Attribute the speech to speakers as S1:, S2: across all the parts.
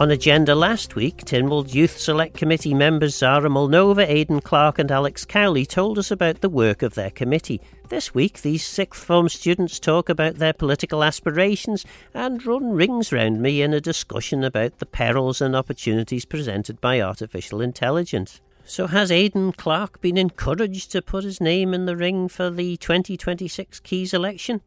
S1: On agenda last week, Tynwald Youth Select Committee members Zara Mulnova, Aidan Clark and Alex Cowley told us about the work of their committee. This week, these sixth form students talk about their political aspirations and run rings round me in a discussion about the perils and opportunities presented by artificial intelligence. So has Aidan Clark been encouraged to put his name in the ring for the 2026 Keys election?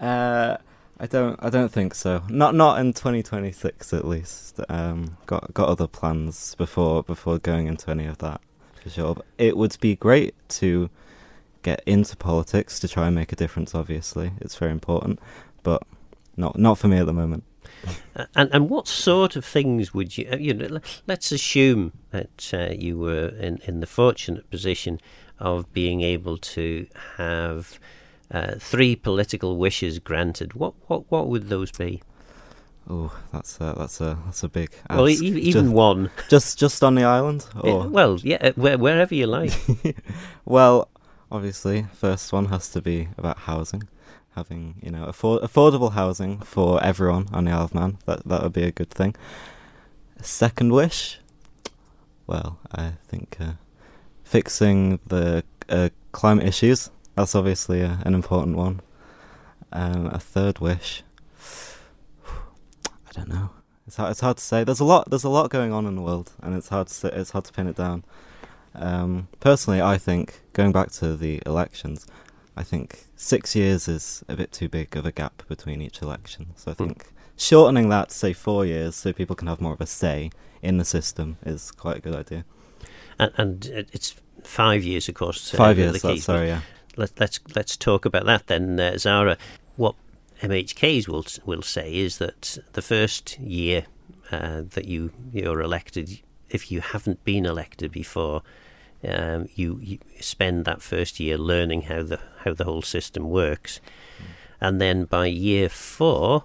S2: I don't think so. Not in 2026 at least. Got other plans before going into any of that for sure. But it would be great to get into politics to try and make a difference. Obviously, it's very important, but not for me at the moment.
S1: And what sort of things would you? Let's assume that you were in the fortunate position of being able to have 3 political wishes granted. What would those be?
S2: Oh, that's a big ask.
S1: Well, even one.
S2: Just on the island, or
S1: wherever you like.
S2: Well, obviously, first one has to be about housing, having affordable housing for everyone on the Isle of Man. That would be a good thing. Second wish, well, I think fixing the climate issues. That's obviously an important one. A third wish, I don't know. It's hard to say. There's a lot going on in the world, and it's hard to pin it down. Personally, I think going back to the elections, I think 6 years is a bit too big of a gap between each election. So I think shortening that to say 4 years, so people can have more of a say in the system, is quite a good idea.
S1: And it's 5 years, of course.
S2: 5 years. Sorry, yeah.
S1: Let's talk about that then, Zara. What MHKs will say is that the first year that you're elected, if you haven't been elected before, you spend that first year learning how the whole system works, and then by year 4,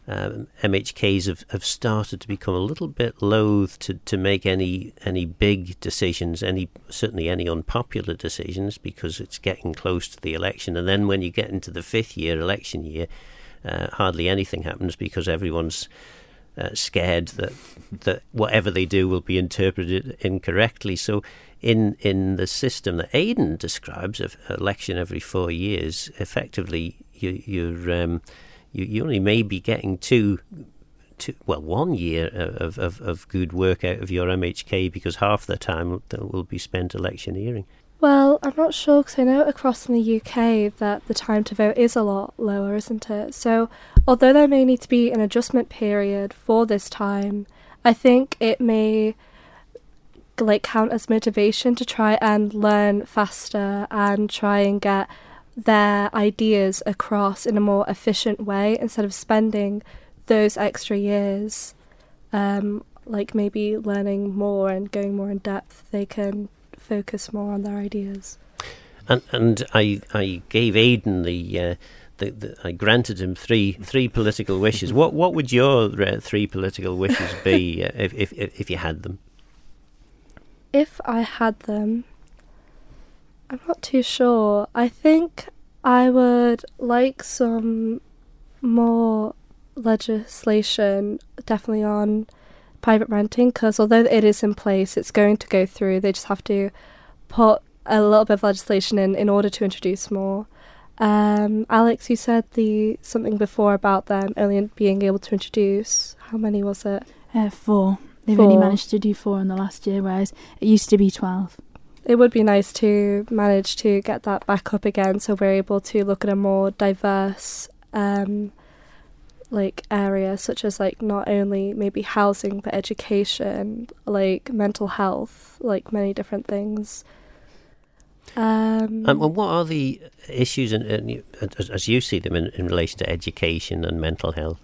S1: MHKs have started to become a little bit loath to make any big decisions, certainly any unpopular decisions, because it's getting close to the election. And then when you get into the 5th year, election year, hardly anything happens because everyone's scared that whatever they do will be interpreted incorrectly. So in the system that Aidan describes, of election every 4 years, effectively you only may be getting 1 year of good work out of your MHK, because half the time will be spent electioneering.
S3: Well, I'm not sure, because I know across in the UK that the time to vote is a lot lower, isn't it? So although there may need to be an adjustment period for this time, I think it may count as motivation to try and learn faster and try and get their ideas across in a more efficient way, instead of spending those extra years maybe learning more and going more in depth. They can focus more on their ideas.
S1: And I gave Aidan I granted him three political wishes. What would your 3 political wishes be if you had them?
S3: If I had them, I'm not too sure. I think I would like some more legislation, definitely on private renting, because although it is in place, it's going to go through. They just have to put a little bit of legislation in order to introduce more. Alex, you said something before about them only being able to introduce, how many was it?
S4: 4. They've only managed to do 4 in the last year, whereas it used to be 12.
S3: It would be nice to manage to get that back up again, so we're able to look at a more diverse area, such as not only maybe housing but education, mental health, many different things.
S1: And what are the issues as you see them in relation to education and mental health?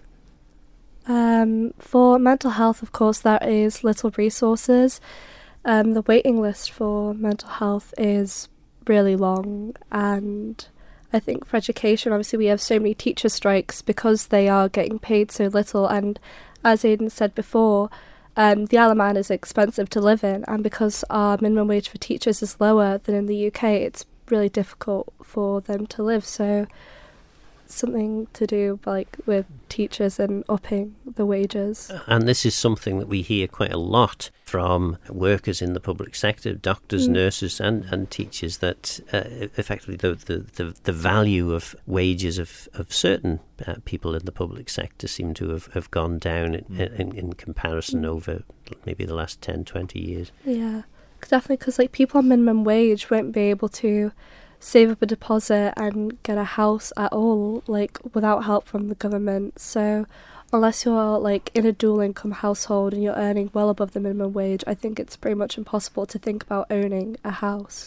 S3: For mental health, of course, there is little resources. The waiting list for mental health is really long, and I think for education, obviously we have so many teacher strikes because they are getting paid so little, and as Aidan said before, the Isle of Man is expensive to live in, and because our minimum wage for teachers is lower than in the UK, it's really difficult for them to live. So something to do like with teachers and upping the wages.
S1: And this is something that we hear quite a lot from workers in the public sector, doctors, nurses and teachers, that effectively the value of wages of certain people in the public sector seem to have gone down in comparison over maybe the last 10, 20 years.
S3: Yeah, definitely, because like people on minimum wage won't be able to save up a deposit and get a house at all, like without help from the government. So unless you're like in a dual income household and you're earning well above the minimum wage, I think it's pretty much impossible to think about owning a house.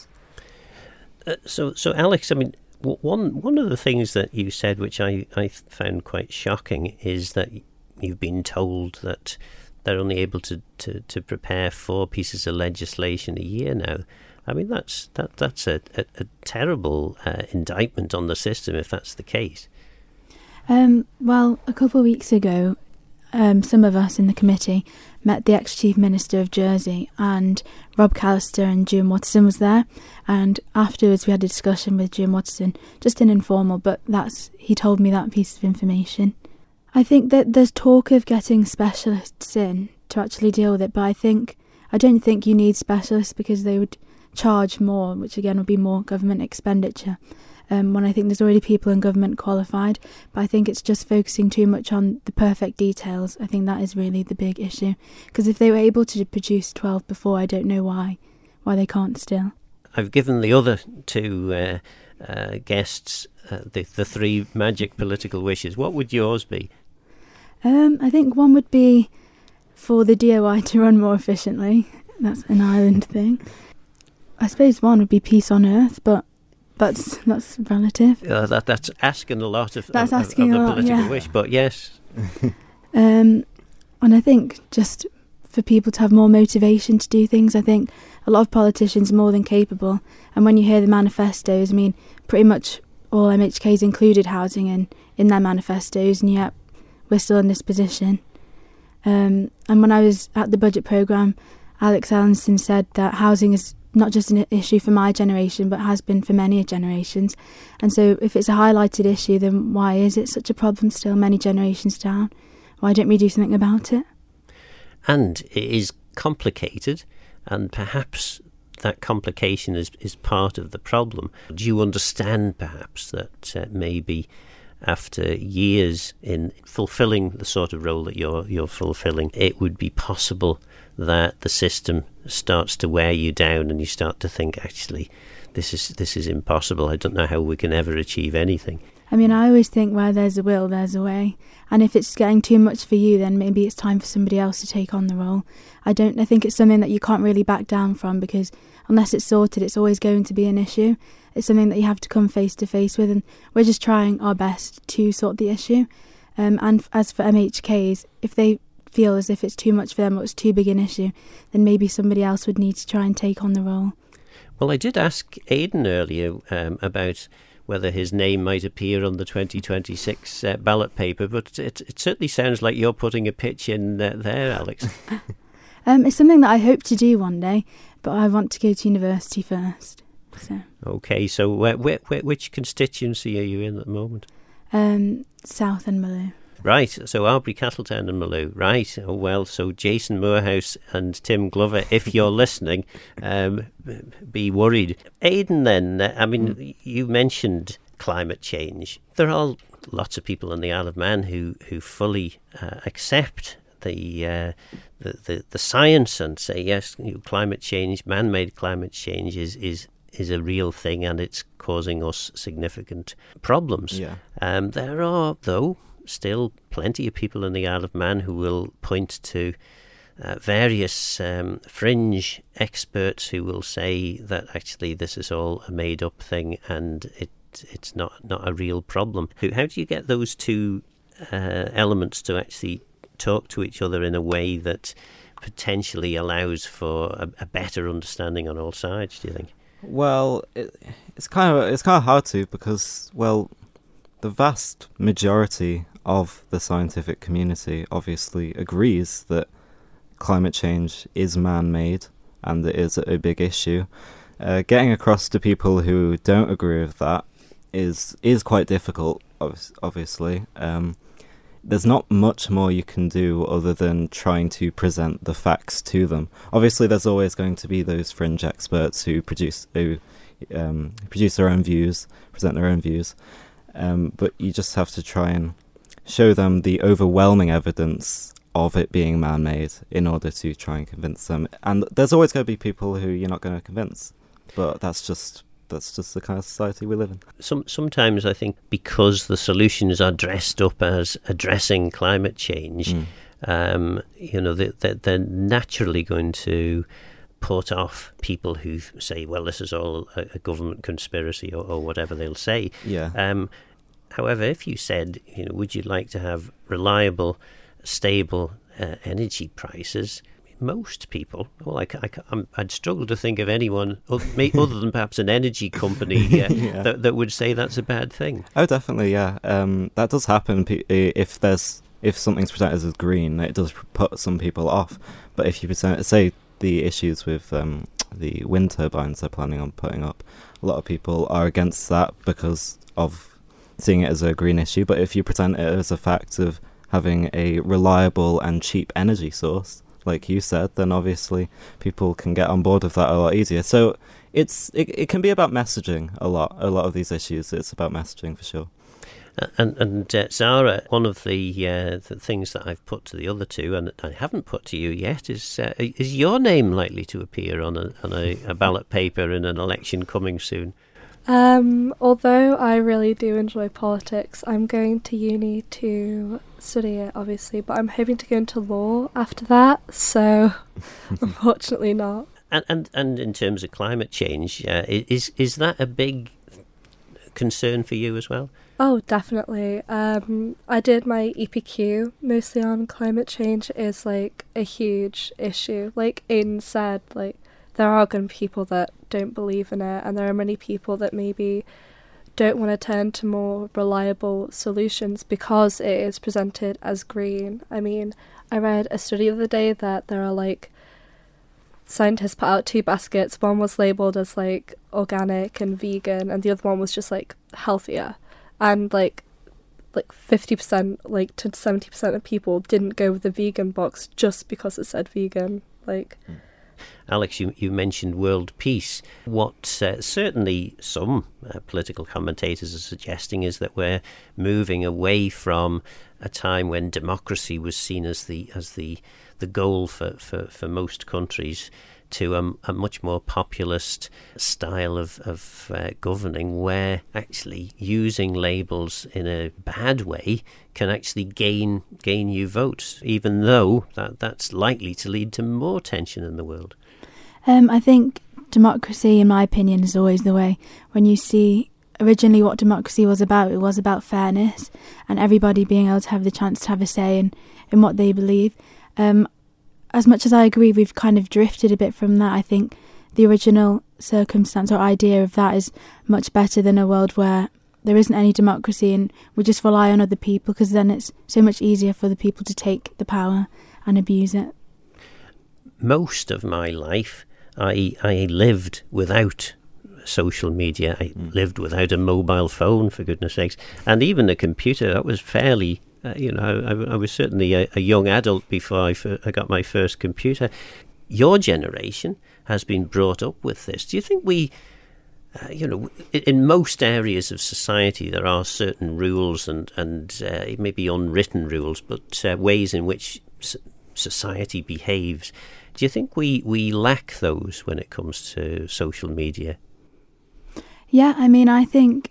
S1: So Alex, I mean, one of the things that you said, which I found quite shocking, is that you've been told that they're only able to prepare 4 pieces of legislation a year now. I mean, that's a terrible indictment on the system if that's the case.
S4: Well, a couple of weeks ago, some of us in the committee met the ex-Chief Minister of Jersey, and Rob Callister and June Watterson was there. And afterwards we had a discussion with June Watterson, just an informal, but he told me that piece of information. I think that there's talk of getting specialists in to actually deal with it, but I don't think you need specialists because they would charge more, which again would be more government expenditure, when I think there's already people in government qualified. But I think it's just focusing too much on the perfect details. I think that is really the big issue, because if they were able to produce 12 before, I don't know why they can't still.
S1: I've given the other 2 guests the 3 magic political wishes. What would yours be?
S4: I think one would be for the DOI to run more efficiently. That's an Ireland thing. I suppose one would be peace on earth, but that's relative.
S1: That's asking a lot of a political wish, but yes.
S4: And I think just for people to have more motivation to do things. I think a lot of politicians are more than capable, and when you hear the manifestos, I mean, pretty much all MHKs included housing in their manifestos, and yet we're still in this position. And when I was at the budget programme, Alex Allinson said that housing is not just an issue for my generation, but has been for many generations. And so if it's a highlighted issue, then why is it such a problem still many generations down? Why don't we do something about it?
S1: And it is complicated, and perhaps that complication is part of the problem. Do you understand perhaps that maybe after years in fulfilling the sort of role that you're fulfilling, it would be possible that the system starts to wear you down and you start to think, actually, this is impossible. I don't know how we can ever achieve anything.
S4: I mean, I always think where there's a will, there's a way. And if it's getting too much for you, then maybe it's time for somebody else to take on the role. I think it's something that you can't really back down from, because unless it's sorted, it's always going to be an issue. It's something that you have to come face to face with, and we're just trying our best to sort the issue. And as for MHKs, if they feel as if it's too much for them or it's too big an issue, then maybe somebody else would need to try and take on the role.
S1: Well, I did ask Aidan earlier about whether his name might appear on the 2026 ballot paper, but it certainly sounds like you're putting a pitch in there, Alex.
S4: It's something that I hope to do one day, but I want to go to university first. So.
S1: Okay, so which constituency are you in at the moment?
S4: South and Maloo.
S1: Right, so Albury, Castletown and Maloo. Right, oh well, so Jason Moorhouse and Tim Glover, if you're listening, be worried. Aidan then, I mean, you mentioned climate change. There are lots of people in the Isle of Man who fully accept the science and say, yes, climate change, man-made climate change is a real thing and it's causing us significant problems.
S2: Yeah.
S1: There are, though, still plenty of people in the Isle of Man who will point to various fringe experts who will say that actually this is all a made-up thing and it's not a real problem. How do you get those two elements to actually talk to each other in a way that potentially allows for a better understanding on all sides, do you think?
S2: Well, it's kind of hard to, because, well, the vast majority of the scientific community obviously agrees that climate change is man-made and it is a big issue. Getting across to people who don't agree with that is quite difficult, obviously. There's not much more you can do other than trying to present the facts to them. Obviously, there's always going to be those fringe experts who produce their own views, present their own views. But you just have to try and show them the overwhelming evidence of it being man-made in order to try and convince them. And there's always going to be people who you're not going to convince. But that's just the kind of society we live in.
S1: Sometimes I think because the solutions are dressed up as addressing climate change, they're naturally going to put off people who say, well, this is all a government conspiracy or whatever they'll say.
S2: Yeah.
S1: However, if you said, would you like to have reliable, stable energy prices? Most people, I'd struggle to think of anyone other than perhaps an energy company that would say that's a bad thing.
S2: Oh, definitely, yeah. That does happen. If something's presented as green, it does put some people off. But if you say the issues with the wind turbines they're planning on putting up, a lot of people are against that because of seeing it as a green issue. But if you present it as a fact of having a reliable and cheap energy source, like you said, then obviously people can get on board with that a lot easier. So it can be about messaging a lot of these issues. It's about messaging for sure.
S1: And Zara, one of the things that I've put to the other two, and I haven't put to you yet, is your name likely to appear on a ballot paper in an election coming soon?
S3: Although I really do enjoy politics, I'm going to uni to study it, obviously, but I'm hoping to go into law after that, so unfortunately not.
S1: And in terms of climate change, is that a big concern for you as well?
S3: Oh, definitely. I did my EPQ mostly on climate change. It is like a huge issue. Like Aidan said, like there are going to be people that don't believe in it, and there are many people that maybe don't want to turn to more reliable solutions because it is presented as green. I mean, I read a study the other day that there are like scientists put out 2 baskets. One was labelled as like organic and vegan, and the other one was just like healthier. And like 50%, like to 70% of people didn't go with the vegan box just because it said vegan. Like,
S1: Alex, you mentioned world peace. What certainly some political commentators are suggesting is that we're moving away from a time when democracy was seen as the goal for most countries to a much more populist style of governing, where actually using labels in a bad way can actually gain you votes, even though that's likely to lead to more tension in the world.
S4: I think democracy, in my opinion, is always the way. When you see originally what democracy was about, it was about fairness and everybody being able to have the chance to have a say in what they believe. As much as I agree we've kind of drifted a bit from that, I think the original circumstance or idea of that is much better than a world where there isn't any democracy and we just rely on other people, because then it's so much easier for the people to take the power and abuse it.
S1: Most of my life, I lived without social media. I lived without a mobile phone, for goodness sakes, and even a computer. That was fairly... I was certainly a young adult before I got my first computer. Your generation has been brought up with this. Do you think we, in most areas of society there are certain rules and maybe unwritten rules, but ways in which society behaves. Do you think we lack those when it comes to social media?
S4: Yeah, I mean, I think...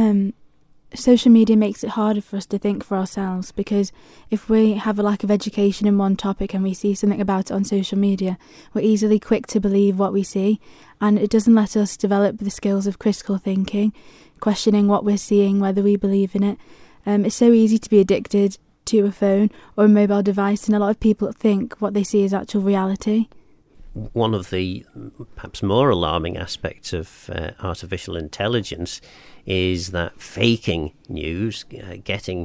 S4: social media makes it harder for us to think for ourselves, because if we have a lack of education in one topic and we see something about it on social media, we're easily quick to believe what we see, and it doesn't let us develop the skills of critical thinking, questioning what we're seeing, whether we believe in it. It's so easy to be addicted to a phone or a mobile device, and a lot of people think what they see is actual reality.
S1: One of the perhaps more alarming aspects of artificial intelligence is that faking news, getting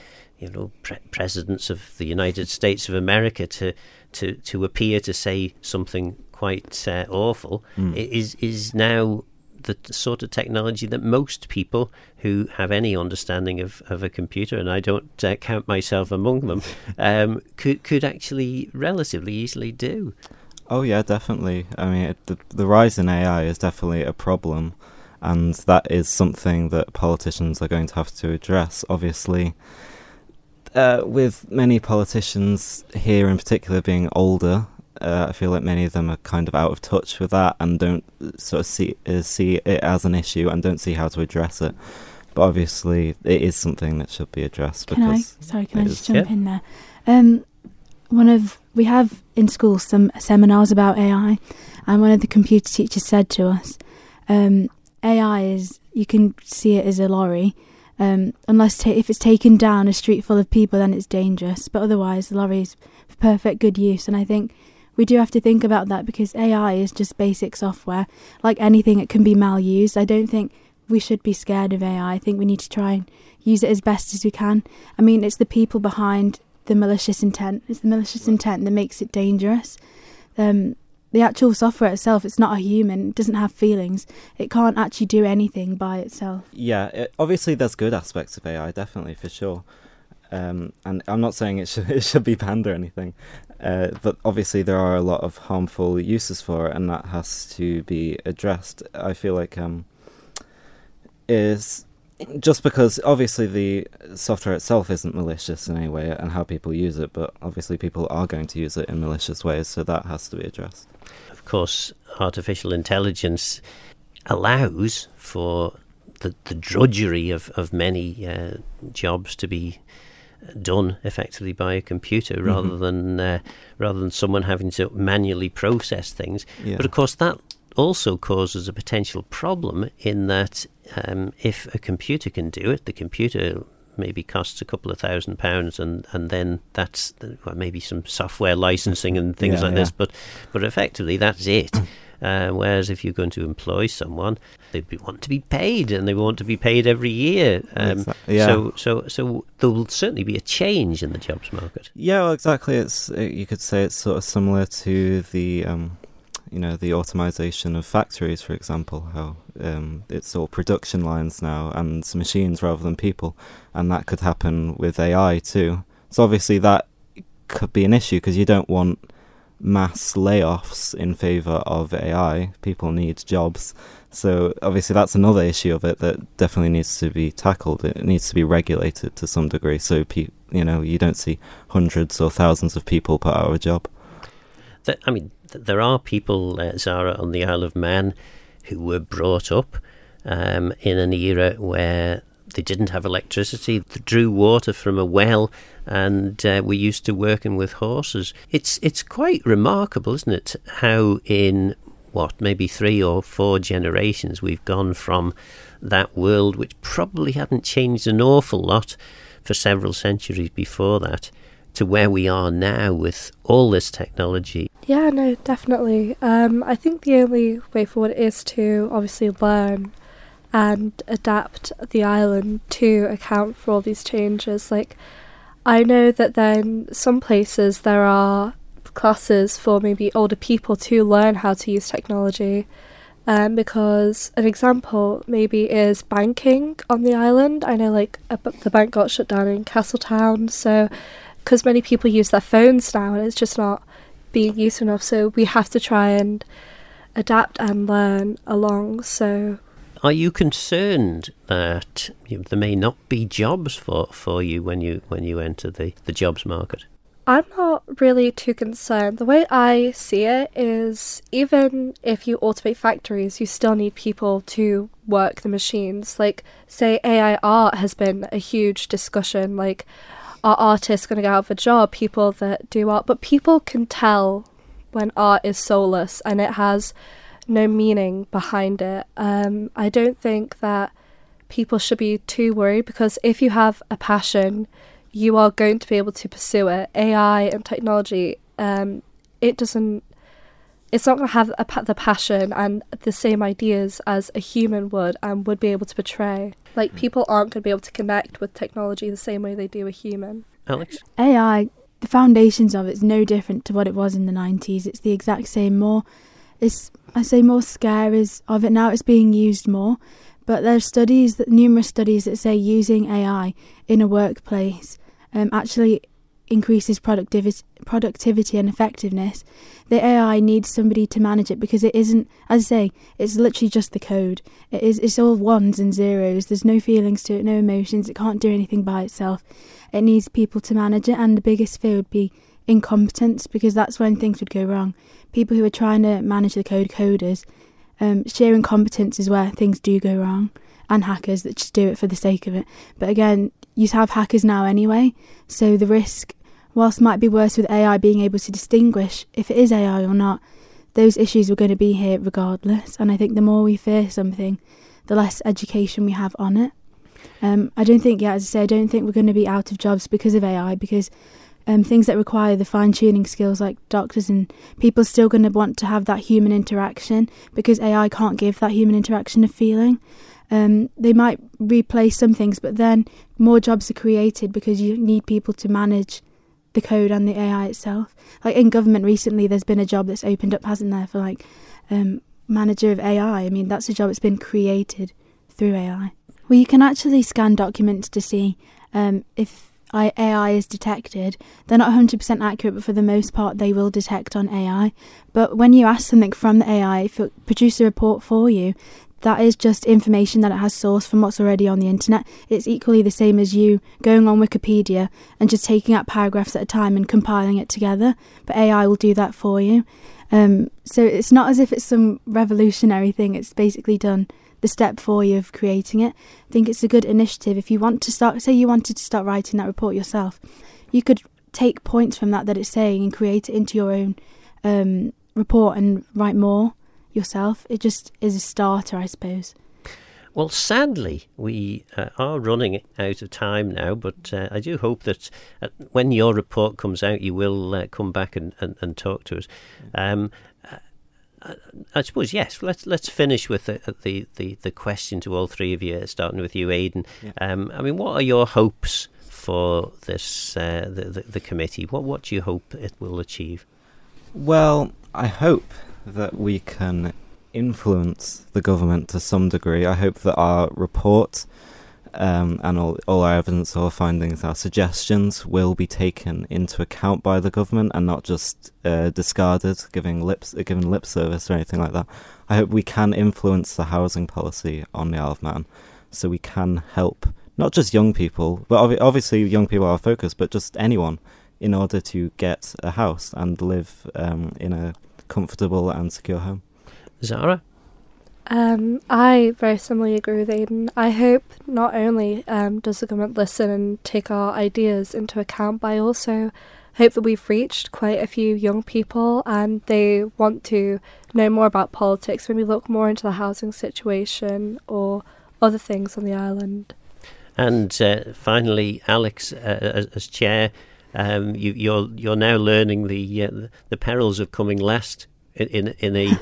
S1: presidents of the United States of America to appear to say something quite awful, is now the sort of technology that most people who have any understanding of a computer, and I don't count myself among them, could actually relatively easily do.
S2: Oh yeah, definitely. I mean, the rise in AI is definitely a problem, and that is something that politicians are going to have to address. Obviously, with many politicians here in particular being older, I feel like many of them are kind of out of touch with that and don't sort of see it as an issue and don't see how to address it. But obviously, it is something that should be addressed.
S4: Can I just jump in there? We have in school some seminars about AI, and one of the computer teachers said to us, AI is, you can see it as a lorry, unless if it's taken down a street full of people, then it's dangerous, but otherwise the lorry is for perfect good use. And I think we do have to think about that, because AI is just basic software. Like anything, it can be malused. I don't think we should be scared of AI. I think we need to try and use it as best as we can. I mean, it's the people behind the malicious intent. It's the malicious intent that makes it dangerous. The actual software itself, it's not a human. It doesn't have feelings. It can't actually do anything by itself.
S2: Yeah, obviously there's good aspects of AI, definitely, for sure. And I'm not saying it should be banned or anything, but obviously there are a lot of harmful uses for it, and that has to be addressed. I feel like is just because obviously the software itself isn't malicious in any way and how people use it, but obviously people are going to use it in malicious ways, so that has to be addressed.
S1: Of course, artificial intelligence allows for the drudgery of many jobs to be done effectively by a computer rather than someone having to manually process things. Yeah. But of course that also causes a potential problem in that if a computer can do it, the computer maybe costs a couple of £1,000, and then that's maybe some software licensing and things this. But effectively that's it. Whereas if you're going to employ someone, they want to be paid, and they want to be paid every year. So there will certainly be a change in the jobs market.
S2: Yeah, well, exactly. You could say it's sort of similar to the the automation of factories, for example, how it's all production lines now and machines rather than people, and that could happen with AI too. So obviously that could be an issue, because you don't want mass layoffs in favour of AI. People need jobs. So obviously that's another issue of it that definitely needs to be tackled. It needs to be regulated to some degree, so you don't see hundreds or thousands of people put out of a job.
S1: There are people, Zara, on the Isle of Man who were brought up in an era where they didn't have electricity. They drew water from a well, and we used to working with horses. It's quite remarkable, isn't it, how in maybe 3 or 4 generations we've gone from that world, which probably hadn't changed an awful lot for several centuries before that, to where we are now with all this technology.
S3: Yeah, no, definitely. I think the only way forward is to obviously learn and adapt the island to account for all these changes. Like, I know that then some places there are classes for maybe older people to learn how to use technology, because an example maybe is banking on the island. I know the bank got shut down in Castletown, so because many people use their phones now and it's just not being used enough, so we have to try and adapt and learn along. So
S1: are you concerned that there may not be jobs for you when you enter the jobs market?
S3: I'm not really too concerned. The way I see it is, even if you automate factories, you still need people to work the machines. Like, say AI art has been a huge discussion, like, are artists going to get out of a job, people that do art? But people can tell when art is soulless and it has no meaning behind it. I don't think that people should be too worried, because if you have a passion, you are going to be able to pursue it. AI and technology, it's not going to have the passion and the same ideas as a human would and would be able to portray. Like, people aren't going to be able to connect with technology the same way they do a human.
S1: Alex?
S4: AI, the foundations of it is no different to what it was in the 90s. It's the exact same, more I say more scares of it now. It's being used more, but there's numerous studies that say using AI in a workplace actually increases productivity and effectiveness. The AI needs somebody to manage it because it isn't, as I say, it's literally just the code. It's all ones and zeros. There's no feelings to it, no emotions. It can't do anything by itself. It needs people to manage it, and the biggest fear would be incompetence, because that's when things would go wrong. People who are trying to manage the coders, sheer incompetence is where things do go wrong, and hackers that just do it for the sake of it. But again, you have hackers now anyway, so the risk, whilst might be worse with AI being able to distinguish if it is AI or not, those issues are going to be here regardless. And I think the more we fear something, the less education we have on it. I don't think we're going to be out of jobs because of AI, because things that require the fine-tuning skills like doctors and people are still going to want to have that human interaction, because AI can't give that human interaction of feeling. They might replace some things, but then more jobs are created because you need people to manage the code and the AI itself. Like in government recently, there's been a job that's opened up, hasn't there, for manager of AI. I mean, that's a job that's been created through AI. Well, you can actually scan documents to see if AI is detected. They're not 100% accurate, but for the most part they will detect on AI. But when you ask something from the AI, if it produces a report for you, that is just information that it has sourced from what's already on the internet. It's equally the same as you going on Wikipedia and just taking out paragraphs at a time and compiling it together. But AI will do that for you. So it's not as if it's some revolutionary thing. It's basically done the step for you of creating it. I think it's a good initiative. If you want to start, say you wanted to start writing that report yourself, you could take points from that it's saying and create it into your own report and write more yourself. It just is a starter, I suppose.
S1: Well, sadly, we are running out of time now, but I do hope that when your report comes out, you will come back and talk to us. I suppose, yes, let's finish with the question to all three of you, starting with you, Aidan. Yeah. I mean, what are your hopes for this the committee? What do you hope it will achieve?
S2: Well, I hope that we can influence the government to some degree. I hope that our report and all our evidence, all our findings, our suggestions will be taken into account by the government and not just discarded, given lip service or anything like that. I hope we can influence the housing policy on the Isle of Man, so we can help not just young people, but obviously young people are our focus, but just anyone, in order to get a house and live in a comfortable and secure home.
S1: Zara?
S3: I very similarly agree with Aidan. I hope not only does the government listen and take our ideas into account, but I also hope that we've reached quite a few young people and they want to know more about politics, maybe look more into the housing situation or other things on the island. And
S1: finally, Alex, as chair, you're now learning the perils of coming last in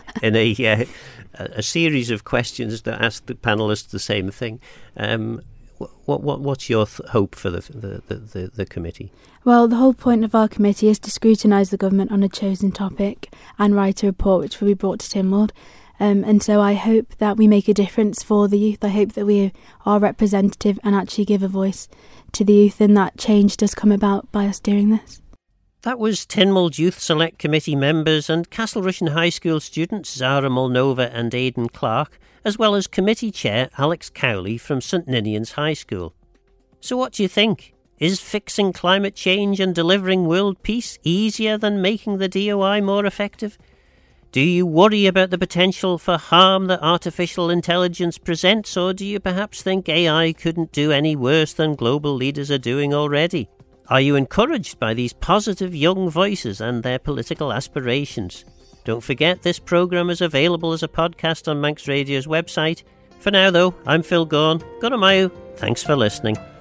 S1: a series of questions that ask the panelists the same thing. What's your hope for the committee?
S4: Well, the whole point of our committee is to scrutinise the government on a chosen topic and write a report which will be brought to Tynwald. And so I hope that we make a difference for the youth. I hope that we are representative and actually give a voice to the youth, and that change does come about by us doing this.
S1: That was Tynwald Youth Select Committee members and Castle Rushen High School students Zara Mulnova and Aidan Clark, as well as committee chair Alex Cowley from St Ninian's High School. So what do you think? Is fixing climate change and delivering world peace easier than making the DOI more effective? Do you worry about the potential for harm that artificial intelligence presents, or do you perhaps think AI couldn't do any worse than global leaders are doing already? Are you encouraged by these positive young voices and their political aspirations? Don't forget, this programme is available as a podcast on Manx Radio's website. For now, though, I'm Phil Gaughan. Goramayu. Thanks for listening.